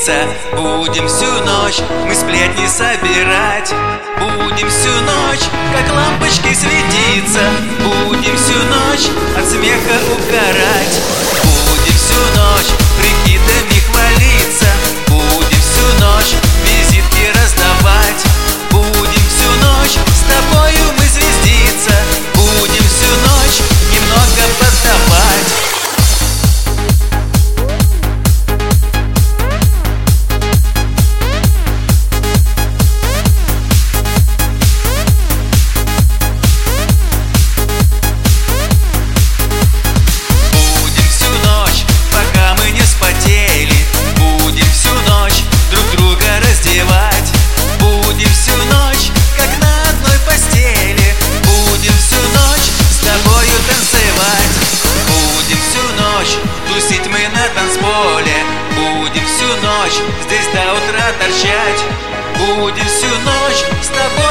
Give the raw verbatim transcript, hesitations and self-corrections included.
светиться. Будем всю ночь мы сплетни собирать. Будем всю ночь, как лампочки, светиться. Будем всю ночь от смеха угорать. Будем всю ночь прикидами хвалиться. Будем всю ночь визитки раздавать. Будем всю ночь с тобою мы звездиться. Будем всю ночь немного поддавать. Тусить мы на танцполе. Будем всю ночь здесь до утра торчать. Будем всю ночь с тобой